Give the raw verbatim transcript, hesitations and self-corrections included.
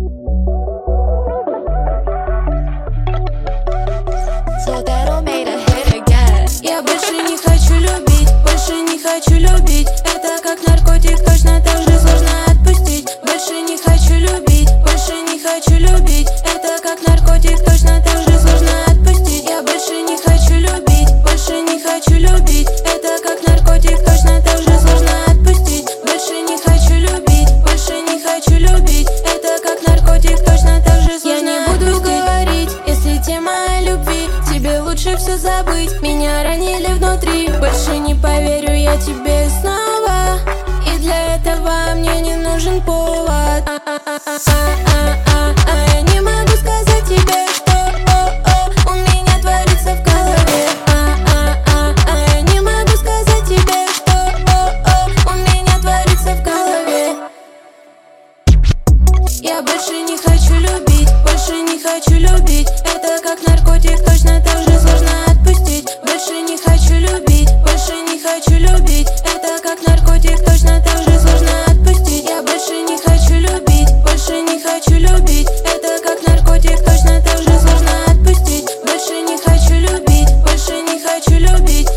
Я больше не хочу любить, больше не хочу любить. Это как наркотик, точно так же сложно отпустить. Больше не хочу любить, больше не хочу любить. Это как наркотик, точно так же сложно отпустить. Я больше не хочу любить, больше не хочу любить. Это как наркотик, точно так же сложно отпустить. Больше не хочу любить, больше не хочу любить. Это как наркотик, точно так же сложно. Я не буду говорить, если тема о любви. Тебе лучше все забыть, меня ранили внутри. Больше не поверю я тебе снова, и для этого мне не нужен повод. А-а-а-а-а-а. Я не могу сказать тебе, что о-о, у меня творится в голове. А-а-а-а. Я не могу сказать тебе, что о-о, у меня творится в голове. Я больше не хочу любить, больше не хочу любить. Это как наркотик, точно так же сложно отпустить. Больше не хочу любить, больше не хочу любить. Это как наркотик, точно так же сложно отпустить. Я больше не хочу любить, больше не хочу любить. Это как наркотик, точно так же сложно отпустить. Больше не хочу любить, больше не хочу любить.